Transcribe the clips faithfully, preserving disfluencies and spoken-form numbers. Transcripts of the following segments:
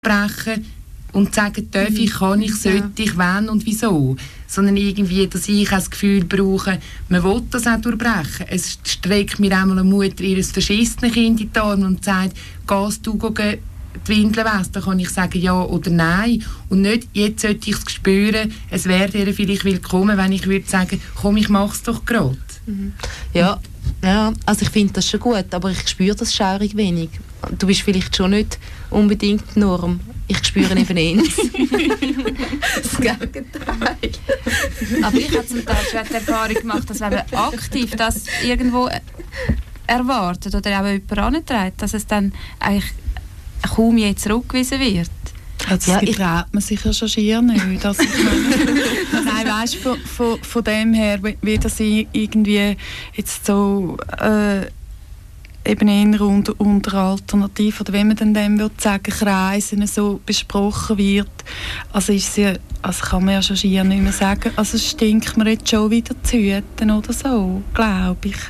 brechen und sagen, darf ich, kann ich, sollte ich, wann und wieso. Sondern irgendwie, dass ich auch das Gefühl brauche, man will das auch durchbrechen. Es streckt mir einmal eine Mutter ihres verschissenen Kind in die Arme und sagt, gehst du gehen, die Windeln wäscht, dann kann ich sagen ja oder nein. Und nicht, jetzt sollte ich es spüren, es wäre ihr vielleicht willkommen, wenn ich würde sagen, komm, ich mache es doch gerade. Mhm. Ja, ja, also ich finde das schon gut, aber ich spüre das schaurig wenig. Du bist vielleicht schon nicht unbedingt die Norm. Ich spüre eben eins. Das Gegenteil. Aber ich habe zum Teil schon die Erfahrung gemacht, dass wenn man aktiv das irgendwo erwartet oder auch jemand heranträgt, dass es dann eigentlich kaum je zurückgewiesen wird. Also das ja, getraut man sich ja schon schier nicht. Also nein, weißt, von, von, von dem her, wie das irgendwie jetzt so äh, eben eher unter, unter Alternativ oder wenn man dann dem würde sagen, Kreisen so besprochen wird, also ist sie, also kann man ja schon schier nicht mehr sagen, also es stinkt mir jetzt schon wieder zu hüten oder so, glaube ich.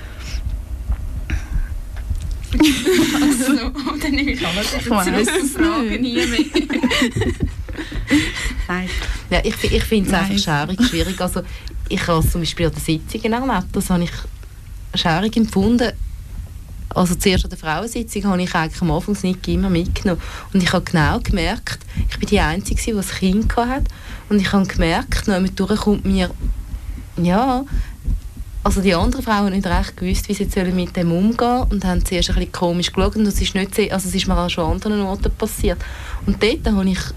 Also, oder nicht? Ich weiss es Fragen nie mehr. Nein. Ja, ich ich finde es einfach schaurig, schwierig. Also, ich habe zum Beispiel an den Sitzungen erlebt, das habe ich schaurig empfunden. Also zuerst an der Frauensitzung habe ich eigentlich am Anfang nicht immer mitgenommen. Und ich habe genau gemerkt, ich bin die Einzige, die ein Kind hatte. Und ich habe gemerkt, noch einmal durchkommt mir, ja, also die anderen Frauen haben nicht recht gewusst, wie sie jetzt mit dem umgehen sollen und haben zuerst ein bisschen komisch geschaut und das ist, nicht sehr, also es ist mir auch schon an anderen Orten passiert. Und dort habe ich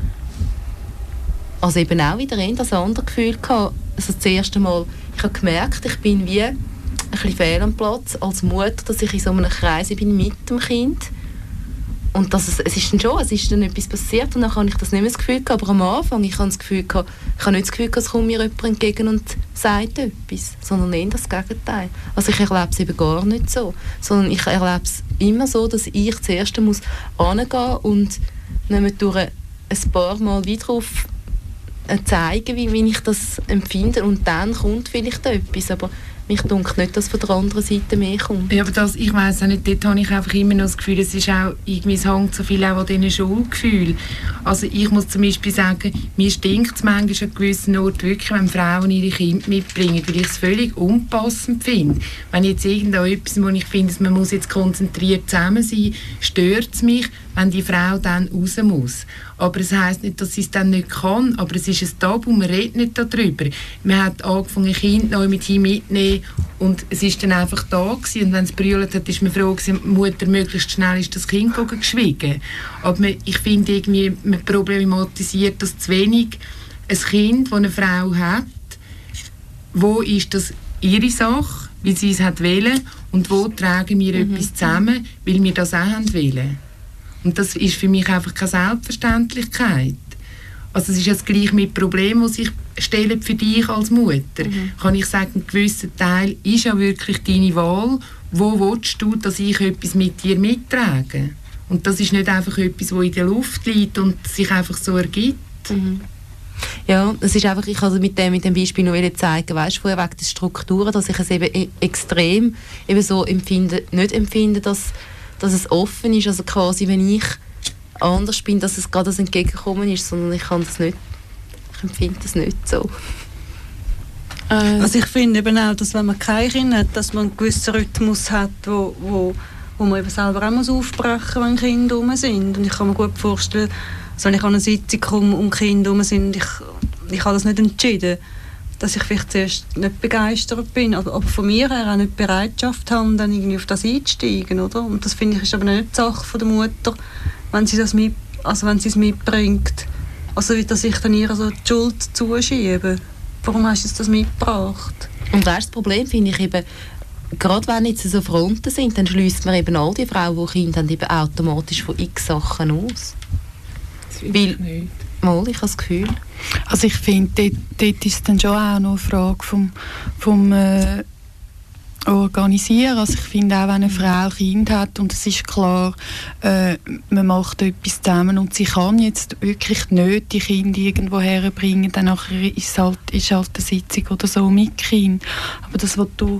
also eben auch wieder ein das andere Gefühl gehabt. Also das erste Mal, ich habe gemerkt, ich bin wie ein bisschen fehl am Platz als Mutter, dass ich in so einem Kreis bin mit dem Kind. Und das, es ist dann schon, es ist dann etwas passiert und dann habe ich das nicht mehr das Gefühl gehabt. Aber am Anfang, ich habe das Gefühl gehabt, ich habe nicht das Gefühl gehabt, es kommt mir jemand entgegen und sagt etwas, sondern eher das Gegenteil. Also ich erlebe es eben gar nicht so, sondern ich erlebe es immer so, dass ich zuerst muss hingehen und nicht durch ein paar Mal wieder auf zeigen, wie, wie ich das empfinde und dann kommt vielleicht etwas, aber mich dunkt nicht, dass von der anderen Seite mehr kommt. Ja, aber das, ich weiss auch nicht, dort habe ich einfach immer noch das Gefühl, es ist auch, irgendwie, es hängt so viel auch an diesen Schulgefühlen. Also ich muss zum Beispiel sagen, mir stinkt es manchmal an gewissen Orten wirklich, wenn Frauen ihre Kinder mitbringen, weil ich es völlig unpassend finde. Wenn jetzt irgendetwas, wo ich finde, man muss jetzt konzentriert zusammen sein, stört es mich, wenn die Frau dann raus muss. Aber es heisst nicht, dass sie es dann nicht kann, aber es ist ein Tabu, man redet nicht darüber. Man hat angefangen, ein Kind neu mit ihm mitzunehmen und es ist dann einfach da gewesen. Und wenn es brüllt hat, ist man froh gewesen, die Mutter möglichst schnell ist das Kind geschwiegen. Aber man, ich finde irgendwie, man problematisiert das zu wenig. Ein Kind, das eine Frau hat, wo ist das ihre Sache, weil sie es hat wollen, und wo tragen wir mhm. etwas zusammen, weil wir das auch haben wollen. Und das ist für mich einfach keine Selbstverständlichkeit. Also es ist das gleich mit Problemen, die sich stellen für dich als Mutter. Mhm. Kann ich sagen, ein gewisser Teil ist ja wirklich deine Wahl. Wo willst du, dass ich etwas mit dir mittrage? Und das ist nicht einfach etwas, das in der Luft liegt und sich einfach so ergibt. Mhm. Ja, es ist einfach, ich kann mit dem, mit dem Beispiel noch zeigen, weißt, vorher wegen der Strukturen, dass ich es eben extrem eben so empfinde, nicht empfinde, dass dass es offen ist, also quasi, wenn ich anders bin, dass es gerade das Entgegenkommen ist, sondern ich kann das nicht, ich empfinde das nicht so. Also ich finde eben auch, dass wenn man keine Kinder hat, dass man einen gewissen Rhythmus hat, wo, wo, wo man eben selber auch muss aufbrechen muss, wenn Kinder rum sind. Und ich kann mir gut vorstellen, also wenn ich an eine Sitzung komme und Kinder rum sind, ich, ich habe das nicht entschieden, dass ich vielleicht zuerst nicht begeistert bin, aber, aber von mir her auch nicht die Bereitschaft habe, dann irgendwie auf das einzusteigen, oder? Und das finde ich ist aber nicht die Sache von der Mutter, wenn sie das mit, also wenn sie es mitbringt, also dass ich dann ihr so die Schuld zuschiebe. Warum hast du das mitgebracht? Und das Problem finde ich eben, gerade wenn jetzt so Fronten sind, dann schließt man eben all die Frauen, die Kinder haben, eben automatisch von x Sachen aus. Das will ich nicht. Mal, ich habe das Gefühl. Also ich finde, dort, dort ist dann schon auch noch eine Frage vom, vom äh, Organisieren. Also ich finde auch, wenn eine Frau ein Kind hat und es ist klar, äh, man macht etwas zusammen und sie kann jetzt wirklich nicht die Kinder irgendwo herbringen, dann nachher ist halt, ist halt eine Sitzung oder so mit Kind. Aber das, was du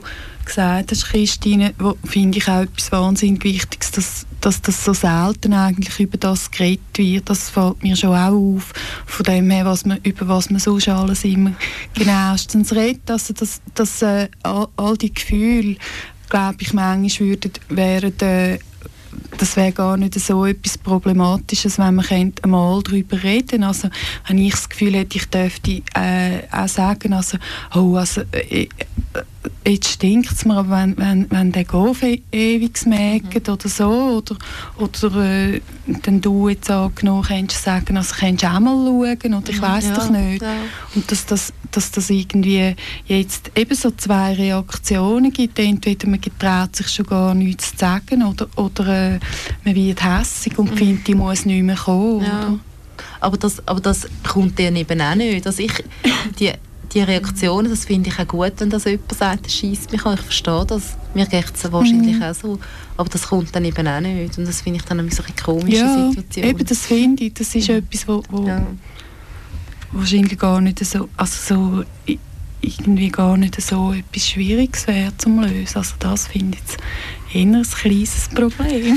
gesagt hast, Christine, wo, finde ich auch etwas wahnsinnig Wichtiges, dass, dass das so selten eigentlich über das geredet wird. Das fällt mir schon auch auf, von dem her, was man, über was man sonst alles immer genauestens redet. Also dass, dass äh, all, all die Gefühle, glaube ich, manchmal würden, wären, äh, das wäre gar nicht so etwas Problematisches, wenn man einmal darüber reden. Also, wenn ich das Gefühl hätte, ich dürfte äh, auch sagen, also, oh, also, äh, jetzt stinkt es mir, aber wenn, wenn, wenn der Golf e ewig merkt mhm. oder so, oder, oder äh, dann du jetzt angenommen könntest sagen, also könntest du auch mal schauen, oder ich mhm, weiss ja, doch nicht. Ja. Und dass das, dass das irgendwie jetzt eben so zwei Reaktionen gibt, entweder man getraut sich schon gar nichts zu sagen, oder, oder äh, man wird hässig und mhm. findet, die muss nicht mehr kommen. Ja. Oder? Aber, das, aber das kommt dir eben auch nicht. Also ich, die, die Reaktionen, das finde ich auch gut, wenn das jemand sagt, das scheisst mich an. Ich verstehe das. Mir geht es wahrscheinlich mhm. auch so. Aber das kommt dann eben auch nicht. Und das finde ich dann eine so eine komische ja, Situation. Eben, das finde ich. Das ist mhm. etwas, wo, wo ja. wahrscheinlich gar nicht so, also so irgendwie gar nicht so etwas Schwieriges wäre zum Lösen. Also das finde ich jetzt eher ein kleines Problem.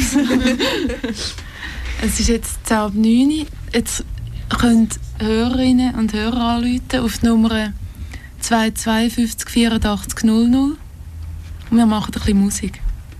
Es ist jetzt halb neun. Jetzt können Hörerinnen und Hörer anrufen auf die Nummer zwei zwei fünf vier acht null null und wir machen ein bisschen Musik.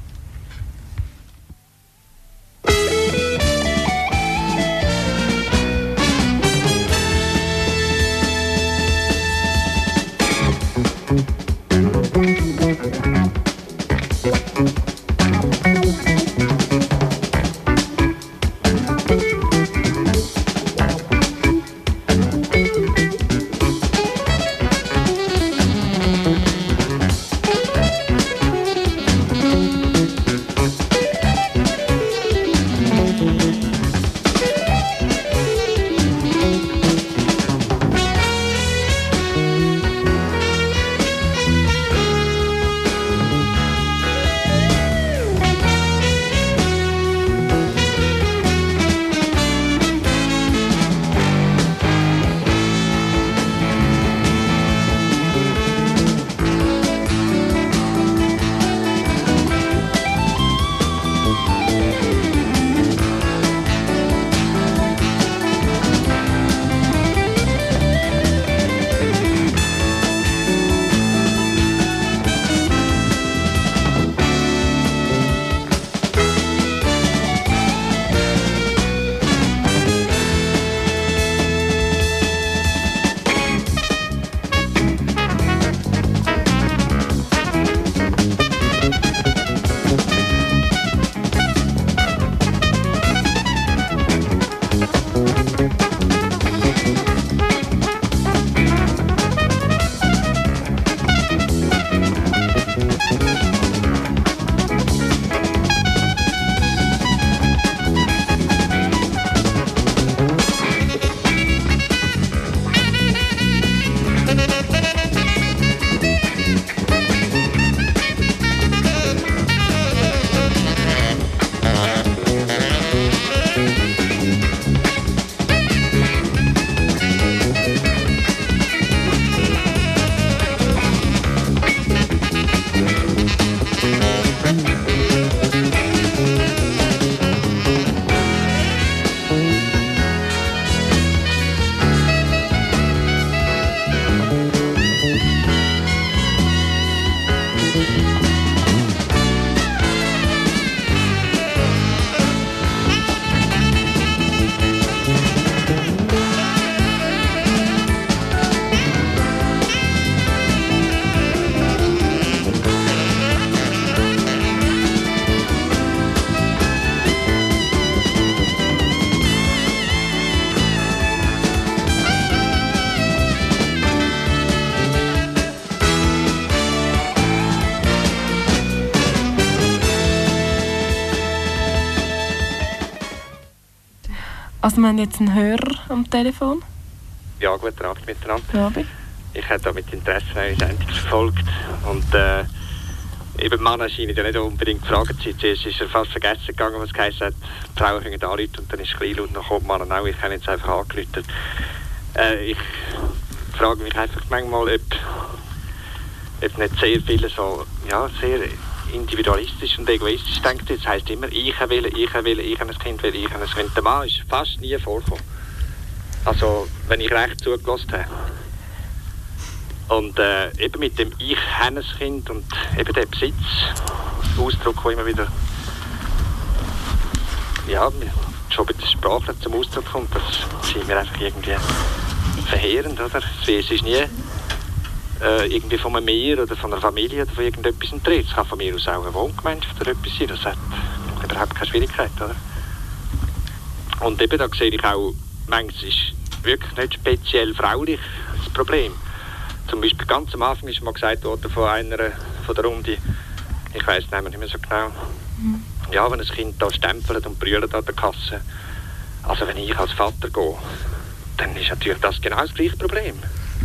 Also wir haben jetzt einen Hörer am Telefon. Ja, guten Abend miteinander. Ja, bitte. Ich habe da mit Interesse eure Sendung verfolgt und äh, eben die Männer scheinen ja nicht unbedingt gefragt zu sein. Zuerst ist er fast vergessen gegangen, was geheißen hat, die Frauen können anrufen und dann ist es klein laut, dann kommt man auch, ich habe jetzt einfach angerufen. Äh, ich frage mich einfach manchmal, ob, jetzt nicht sehr viele so, ja, sehr individualistisch und egoistisch denkt. Das heisst immer, ich will, ich will, ich ein Kind will, ich ein Kind. Der Mann ist fast nie vorgekommen. Also, wenn ich recht zugelassen habe. Und äh, eben mit dem Ich habe ein Kind und eben der Besitz, Ausdruck, der immer wieder, ja, schon bei der Sprache zum Ausdruck kommt, das scheint mir einfach irgendwie verheerend, oder? Es ist nie äh, irgendwie von einem Meer oder von einer Familie oder von irgendetwas ein Dreh. Es kann von mir aus auch eine Wohngemeinschaft oder etwas sein, das hat überhaupt keine Schwierigkeit, oder? Und eben da sehe ich auch, manchmal ist wirklich nicht speziell fraulich das Problem. Zum Beispiel ganz am Anfang ist mal gesagt worden von einer von der Runde, ich weiss nicht mehr so genau, mhm. ja, wenn ein Kind da stempelt und brüllt an der Kasse, also wenn ich als Vater gehe, dann ist natürlich das genau das gleiche Problem.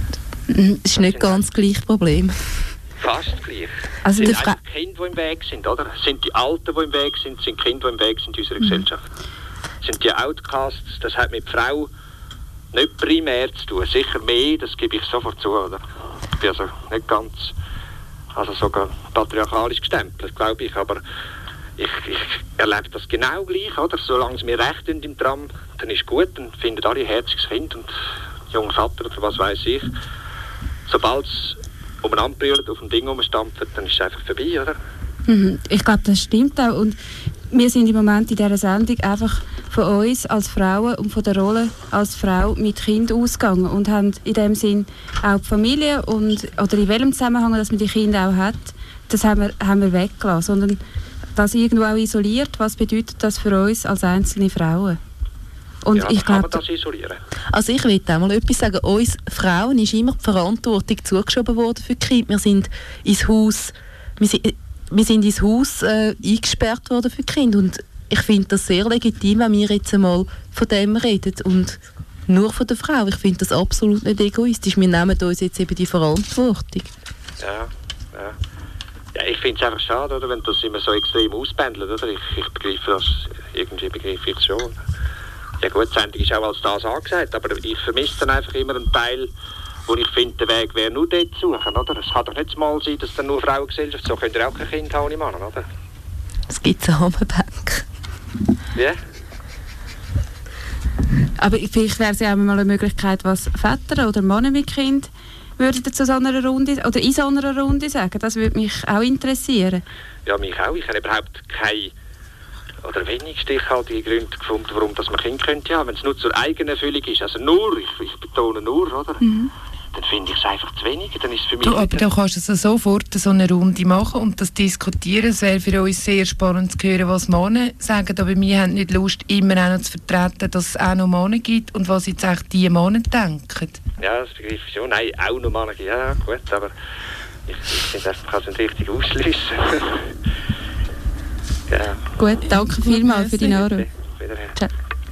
Es ist nicht ganz das gleiche Problem. Fast gleich. Also es sind Fra- einfach Kinder, die im Weg sind, oder? Es sind die Alten, die im Weg sind, es sind Kinder, die im Weg sind in unserer mhm. Gesellschaft. Es sind die Outcasts, das hat mit Frau nicht primär zu tun, sicher mehr, das gebe ich sofort zu, oder? Ich bin also nicht ganz, also sogar patriarchalisch gestempelt, glaube ich, aber ich, ich erlebe das genau gleich, oder? Solange es mir recht sind im Tram, dann ist gut, dann finden alle ein herziges Kind und junger Vater oder was weiß ich. Sobald es umeinander brüllt, auf dem Ding rumstampft, dann ist es einfach vorbei, oder? Mhm. Ich glaube, das stimmt auch. Und wir sind im Moment in dieser Sendung einfach von uns als Frauen und von der Rolle als Frau mit Kind ausgegangen und haben in dem Sinn auch die Familie und, oder in welchem Zusammenhang, dass man die Kinder auch hat, das haben wir, haben wir weggelassen, sondern das irgendwo auch isoliert. Was bedeutet das für uns als einzelne Frauen? Und ja, ich kann glaub, man das isolieren? Also ich will auch mal etwas sagen. Uns Frauen ist immer die Verantwortung zugeschoben worden für die Kinder. Wir sind ins Haus, wir sind, wir sind ins Haus äh, eingesperrt worden für die Kinder. Und ich finde das sehr legitim, wenn wir jetzt einmal von dem reden und nur von der Frau. Ich finde das absolut nicht egoistisch. Wir nehmen uns jetzt eben die Verantwortung. Ja, ja. Ja, ich finde es einfach schade, oder, wenn das immer so extrem ausbändelt, oder? Ich, ich begreife das, irgendwie begreife ich schon. Ja gut, die Sendung ist auch als das angesagt, aber ich vermisse dann einfach immer einen Teil, wo ich finde, der Weg wäre nur dort zu suchen, oder? Es kann doch nicht mal sein, dass dann nur Frauengesellschaft, so könnt ihr auch kein Kind haben ohne Mann, oder? Es gibt Samenbank. Ja? aber vielleicht wäre es ja auch mal eine Möglichkeit, was Väter oder Männer mit Kind würden zu so einer Runde oder in so einer Runde sagen. Das würde mich auch interessieren. Ja, mich auch. Ich habe überhaupt keine oder wenig stichhaltige Gründe gefunden, warum das man Kind könnte haben, wenn es nur zur eigenen Erfüllung ist. Also nur, ich, ich betone nur, oder? Mhm. Dann finde ich es einfach zu wenig. Dann ist es für mich du, aber du kannst also sofort so eine Runde machen und das diskutieren. Es wäre für uns sehr spannend zu hören, was Männer sagen, aber wir haben nicht Lust, immer auch noch zu vertreten, dass es auch noch Männer gibt und was jetzt auch die Männer denken. Ja, das begreife ich schon. Nein, auch noch Männer gibt. Ja, gut, aber ich, ich finde, man kann es nicht richtig ausschliessen. Ja. Gut, danke vielmals für deinen Anruf. Ciao.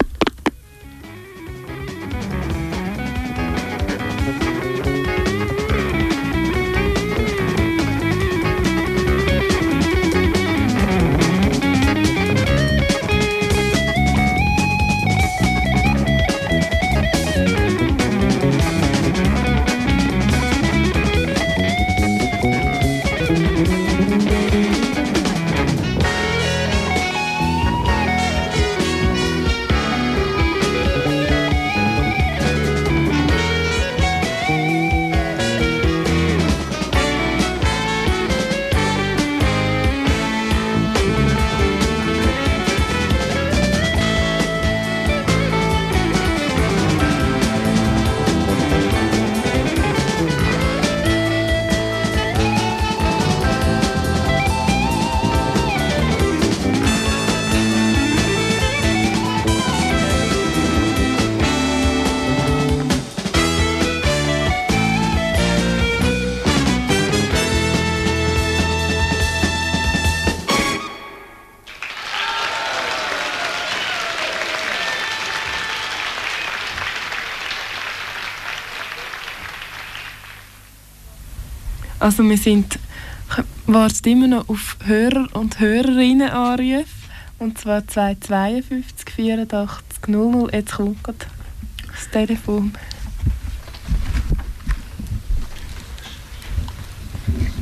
Also wir sind, warten immer noch auf Hörer und Hörerinnen Anrufe, und zwar zwei zwei fünf vier acht null null. Jetzt kommt gerade das Telefon.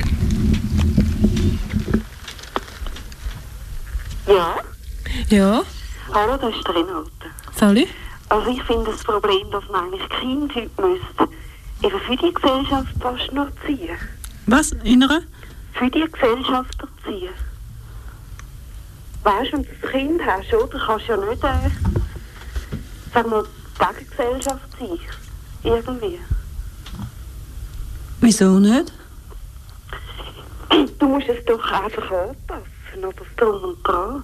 Ja? Ja, Hallo, das ist Renate. Sally? Also ich finde das Problem, dass man eigentlich Kinder heute müsste eben für die Gesellschaft fast nur ziehen. Was? Innere? Für die Gesellschaft erziehen. Weißt du, wenn du ein Kind hast, oder, kannst du ja nicht, äh, sagen wir, gegen Gesellschaft sein. Irgendwie. Wieso nicht? Du musst es doch einfach anpassen, oder drum und dran.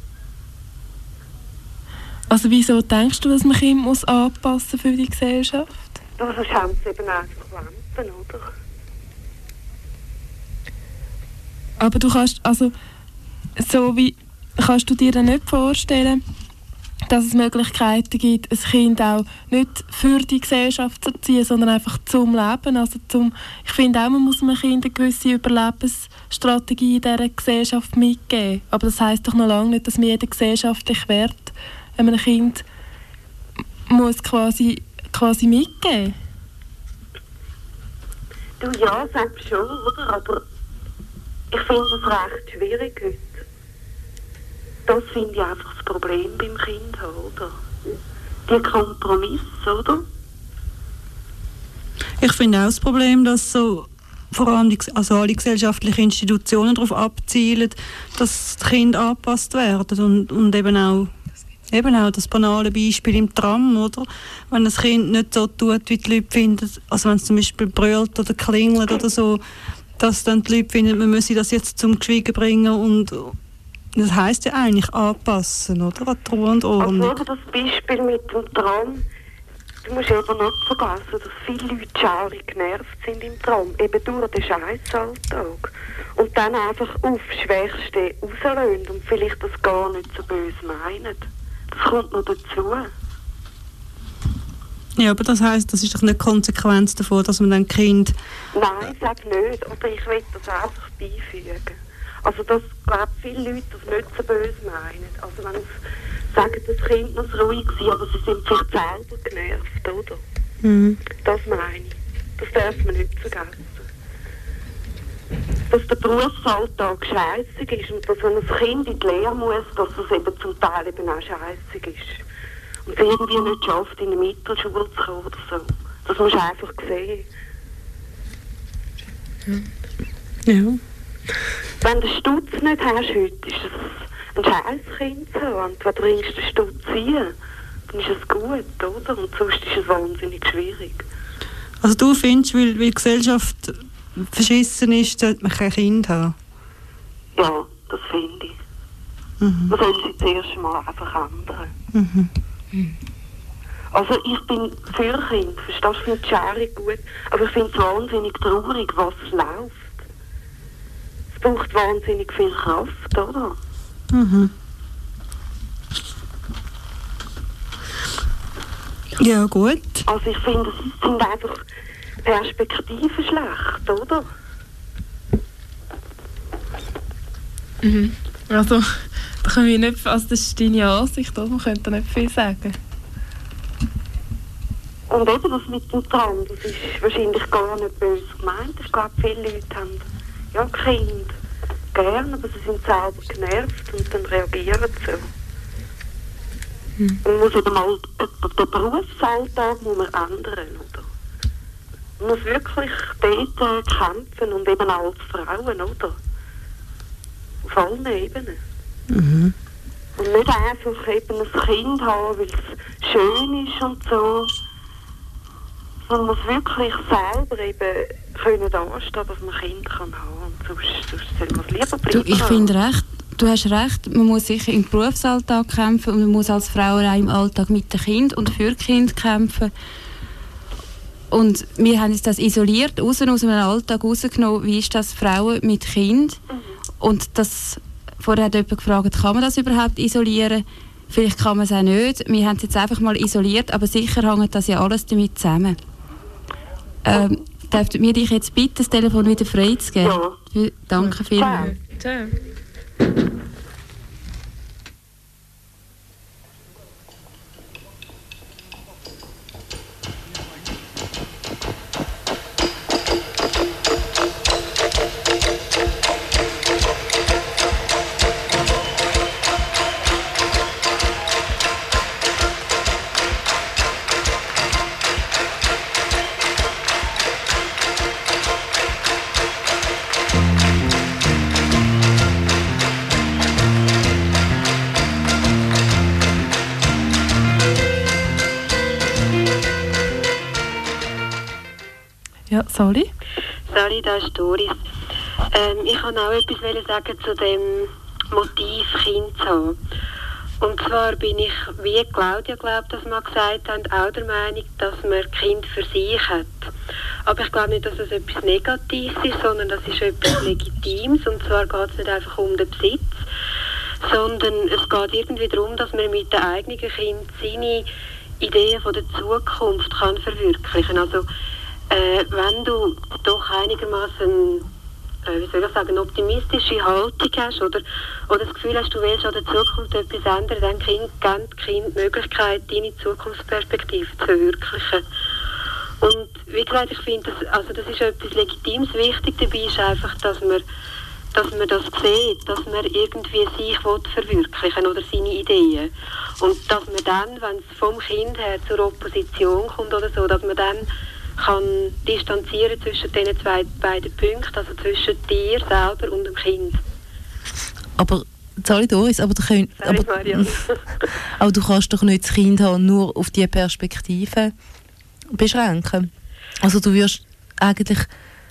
Also wieso denkst du, dass man Kinder muss anpassen für die Gesellschaft? Ja, sonst haben sie eben einfach Lampen, oder? Aber du kannst, also, so wie, kannst du dir dann nicht vorstellen, dass es Möglichkeiten gibt, ein Kind auch nicht für die Gesellschaft zu erziehen, sondern einfach zum Leben. Also zum, ich finde auch, man muss einem Kind eine gewisse Überlebensstrategie in dieser Gesellschaft mitgeben. Aber das heisst doch noch lange nicht, dass man jeden gesellschaftlichen Wert einem Kind muss quasi, quasi mitgeben. Du, ja, sagst schon, oder? Aber ich finde es recht schwierig heute. Das finde ich einfach das Problem beim Kind, oder? Die Kompromisse, oder? Ich finde auch das Problem, dass so vor allem die, also alle gesellschaftlichen Institutionen darauf abzielen, dass die Kinder angepasst werden und, und eben auch Eben auch das banale Beispiel im Tram, oder? Wenn das Kind nicht so tut, wie die Leute finden, also wenn es zum Beispiel brüllt oder klingelt oder so, dass dann die Leute finden, man müsse das jetzt zum Geschwiegen bringen und das heisst ja eigentlich anpassen, oder? An die Ruhe und Ordnung. Also das Beispiel mit dem Tram, du musst eben nicht vergessen, dass viele Leute schaurig genervt sind im Tram, eben durch den Scheissalltag. Und dann einfach aufs Schwächste rauslösen und vielleicht das gar nicht so böse meinen. Das kommt noch dazu. Ja, aber das heisst, das ist doch nicht Konsequenz davon, dass man dann Kind... Nein, sag nicht. Oder ich will das einfach beifügen. Also das, glaube viele Leute das nicht so böse meinen. Also wenn sie sagen, das Kind muss ruhig sein, aber sie sind vielleicht selber genervt, oder? Mhm. Das meine ich. Das darf man nicht vergessen. Dass der Berufsalltag scheissig ist und dass wenn ein Kind in die Lehre muss, dass es eben zum Teil eben auch scheissig ist. Und es irgendwie nicht schafft, in eine Mittelschule zu kommen oder so. Das musst du einfach sehen. Ja. Wenn du den Stutz nicht hast heute, ist es ein Scheisskind so. Und wenn du bringst den Stutz rein, dann ist es gut, oder? Und sonst ist es wahnsinnig schwierig. Also du findest, weil, weil die Gesellschaft verschissen ist, sollte man kein Kind haben? Ja, das finde ich. Mhm. Man soll sie zuerst mal einfach ändern. Mhm. Also ich bin für Kinder, verstehst du? Ich finde die Schere gut, aber ich finde es wahnsinnig traurig, was läuft. Es braucht wahnsinnig viel Kraft, oder? Mhm. Ja, gut. Also ich finde, es sind einfach Perspektiven schlecht, oder? Mhm. Also, da können wir nicht, also das ist deine Ansicht, oder? Man könnte da nicht viel sagen. Und eben das mit dem Tram, das ist wahrscheinlich gar nicht böse gemeint. Ich glaube, viele Leute haben ja Kinder gerne, aber sie sind selber genervt und dann reagieren sie so. Hm. Man muss eben mal den Berufsalltag muss man ändern, oder? Man muss wirklich dort kämpfen und eben auch als Frauen, oder? Auf allen Ebenen. Mhm. Und nicht einfach eben ein Kind haben, weil es schön ist und so. Man muss wirklich selber eben können anstehen, dass man Kind kann haben. Und sonst, sonst soll man es lieber bleiben. Du, ich finde recht, du hast recht, man muss sicher im Berufsalltag kämpfen und man muss als Frau auch im Alltag mit dem Kind und für Kind kämpfen. Und wir haben jetzt das isoliert, raus aus dem Alltag rausgenommen, wie ist das Frauen mit Kind. Mhm. Und das, vorher hat jemand gefragt, kann man das überhaupt isolieren? Vielleicht kann man es auch nicht. Wir haben es jetzt einfach mal isoliert, aber sicher hängt das ja alles damit zusammen. Ähm, dürften wir dich jetzt bitten, das Telefon wieder frei zu geben? Ja. Danke vielmals. Ciao. Ja, Sali? Sali, da ist Doris. Ähm, ich wollte auch etwas sagen zu dem Motiv, Kind zu haben. Und zwar bin ich, wie Claudia glaubt, dass wir gesagt haben, auch der Meinung, dass man Kind für sich hat. Aber ich glaube nicht, dass das etwas Negatives ist, sondern das ist etwas Legitimes. Und zwar geht es nicht einfach um den Besitz, sondern es geht irgendwie darum, dass man mit dem eigenen Kind seine Ideen von der Zukunft kann verwirklichen. Also äh, wenn du doch einigermaßen äh, wie soll ich sagen, eine optimistische Haltung hast oder, oder das Gefühl hast, du willst an der Zukunft etwas ändern, dann geben die Kinder die Möglichkeit, deine Zukunftsperspektive zu verwirklichen. Und wie gesagt, ich finde, das, also das ist etwas Legitimes. Wichtig dabei ist einfach, dass man, dass man das sieht, dass man irgendwie sich verwirklichen oder seine Ideen. Und dass man dann, wenn es vom Kind her zur Opposition kommt oder so, dass man dann kann distanzieren zwischen diesen zwei beiden Punkten, also zwischen dir selber und dem Kind. Aber, sorry Doris, aber du, könnt, sorry, aber, aber du kannst doch nicht das Kind haben, nur auf diese Perspektive beschränken. Also du wirst eigentlich,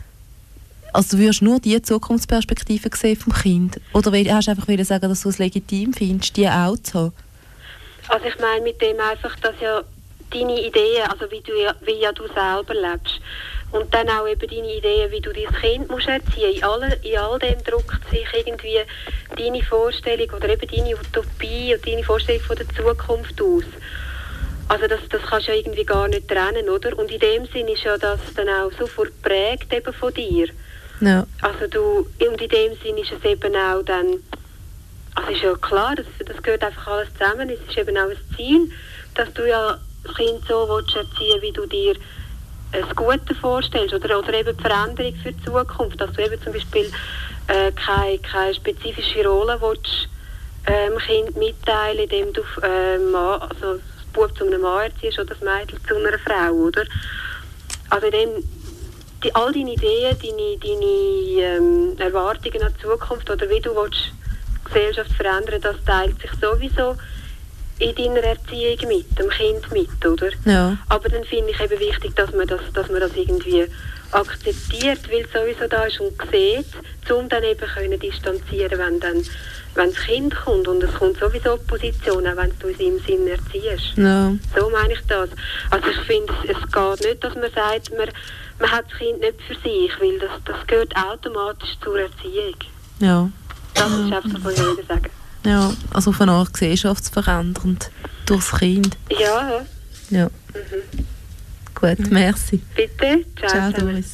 also du wirst nur die Zukunftsperspektive sehen vom Kind. Oder hast du einfach sagen, dass du es legitim findest, die auch zu haben? Also ich meine mit dem einfach, dass ja deine Ideen, also wie, du ja, wie ja du selber lebst. Und dann auch eben deine Ideen, wie du dein Kind musst erziehen. In all, in all dem drückt sich irgendwie deine Vorstellung oder eben deine Utopie und deine Vorstellung von der Zukunft aus. Also das, das kannst du ja irgendwie gar nicht trennen, oder? Und in dem Sinn ist ja das dann auch sofort geprägt eben von dir. Ja. Also du, und in dem Sinn ist es eben auch dann, also ist ja klar, das, das gehört einfach alles zusammen. Es ist eben auch ein Ziel, dass du ja das Kind so willst erziehen, wie du dir das Gute vorstellst oder, oder eben die Veränderung für die Zukunft, dass du eben zum Beispiel äh, keine, keine spezifische Rolle willst, ähm, Kind mitteilen, indem du äh, Mann, also das Bub zu einem Mann erziehst oder das Mädchen zu einer Frau, oder? Also indem die, all deine Ideen, deine, deine ähm, Erwartungen an die Zukunft oder wie du willst die Gesellschaft verändern, das teilt sich sowieso in deiner Erziehung mit, dem Kind mit, oder? Ja. Aber dann finde ich eben wichtig, dass man das, dass man das irgendwie akzeptiert, weil es sowieso da ist und sieht, um dann eben können distanzieren, wenn dann wenn das Kind kommt und es kommt sowieso Opposition, auch wenn du in seinem Sinn erziehst. Ja. So meine ich das. Also ich finde, es, es geht nicht, dass man sagt, man, man hat das Kind nicht für sich, weil das, das gehört automatisch zur Erziehung. Ja. Das ist einfach das, was ich würde sagen. Ja, also auf eine Art gesellschaftsverändernd durchs Kind. Ja. Ja. Mhm. Gut, Mhm. merci. Bitte. Ciao, Ciao zusammen. Doris.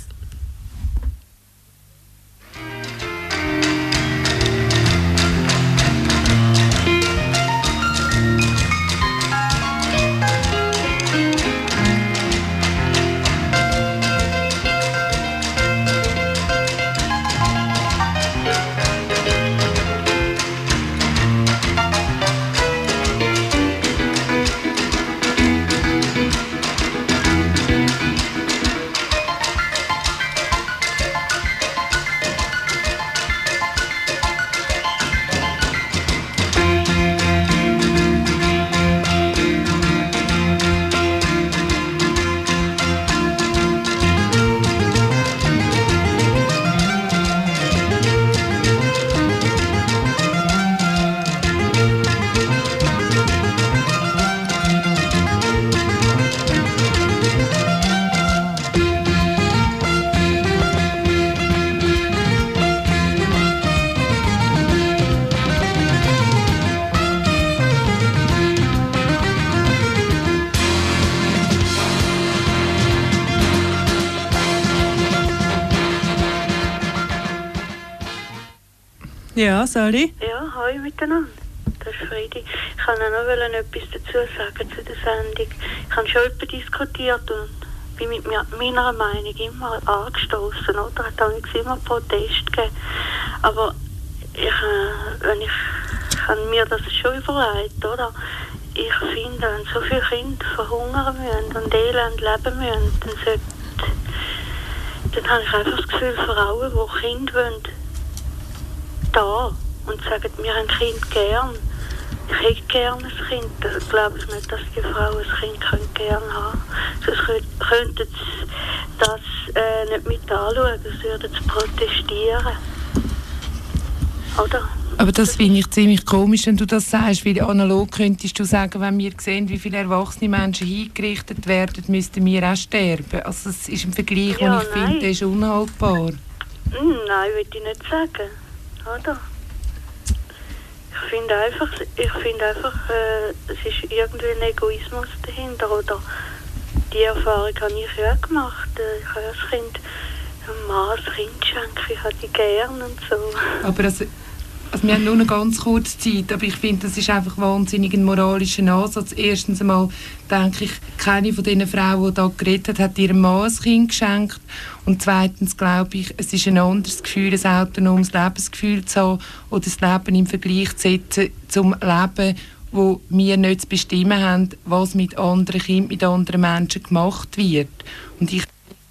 Ja, Sali? Ja, hallo miteinander. Das ist Friedi. Ich wollte noch etwas dazu sagen zu der Sendung. Ich habe schon etwas diskutiert und bin mit meiner Meinung immer angestoßen, oder? Hat auch immer Protest gegeben. Aber ich, äh, wenn ich, ich habe mir das schon überlegt, oder? Ich finde, wenn so viele Kinder verhungern müssen und elend leben müssen, dann sollte, dann habe ich einfach das Gefühl, Frauen, die Kinder wollen, da und sagen, wir haben ein Kind gern. Ich hätte gerne ein Kind. Ich glaube nicht, dass die Frauen ein Kind können gern haben. Sonst könnten sie das äh, nicht mit anschauen, sie würden protestieren. Oder? Aber das finde ich ziemlich komisch, wenn du das sagst, weil analog könntest du sagen, wenn wir sehen, wie viele erwachsene Menschen hingerichtet werden, müssten wir auch sterben. Also das ist ein Vergleich, Ja, den ich finde, der ist unhaltbar. Hm, nein, würde ich nicht sagen. Oder? Ich finde einfach, ich finde einfach äh, es ist irgendwie ein Egoismus dahinter. Oder die Erfahrung habe ich ja auch gemacht. Ich habe als Kind einem Mann ein Kind schenken, ich habe die gerne und so. Aber also, also wir haben nur eine ganz kurze Zeit, aber ich finde, das ist einfach wahnsinnig ein moralischer Ansatz. Erstens einmal denke ich, keine von diesen Frauen, die hier geredet hat, hat ihrem Mann ein Kind geschenkt. Und zweitens glaube ich, es ist ein anderes Gefühl, ein autonomes Lebensgefühl zu haben oder das Leben im Vergleich zu setzen zum Leben, wo wir nicht zu bestimmen haben, was mit anderen Kindern, mit anderen Menschen gemacht wird. Und ich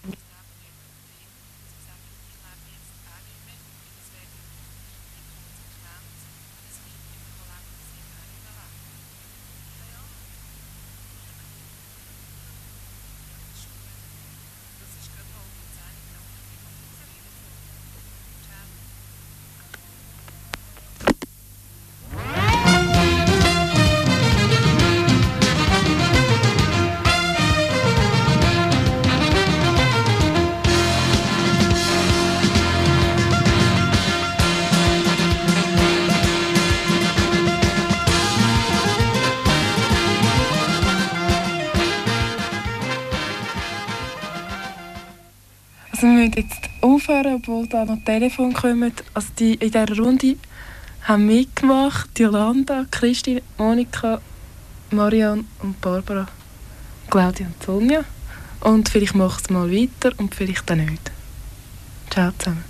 Also wir müssen jetzt aufhören, obwohl da noch Telefon kommen. Also die in dieser Runde haben mitgemacht Jolanda, Christine, Monika, Marianne und Barbara, Claudia und Sonja. Und vielleicht mache ich es mal weiter und vielleicht auch nicht. Ciao zusammen.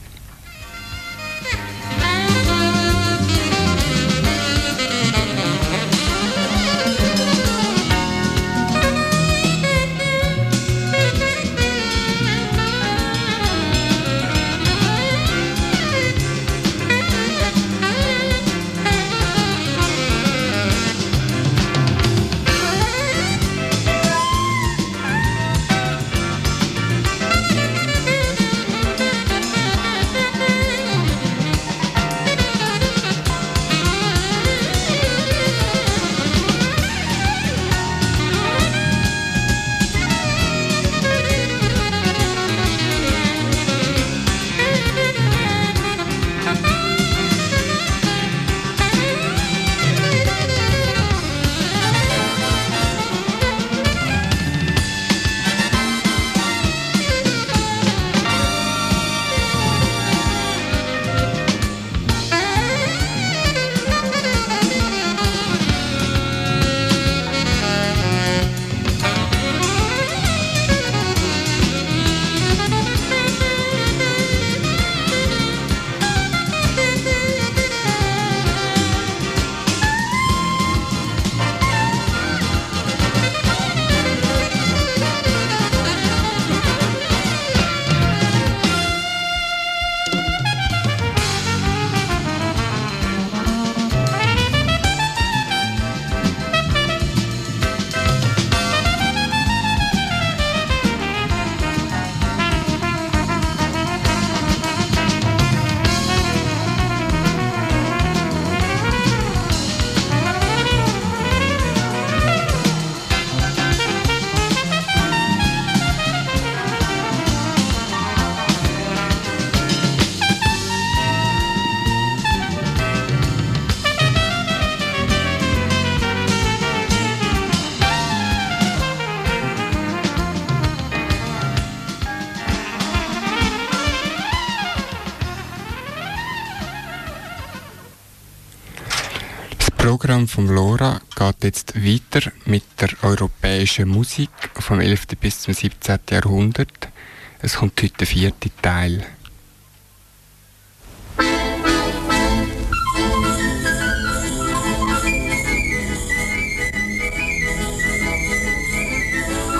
Das Programm von Lora geht jetzt weiter mit der europäischen Musik vom elften bis zum siebzehnten Jahrhundert. Es kommt heute der vierte Teil.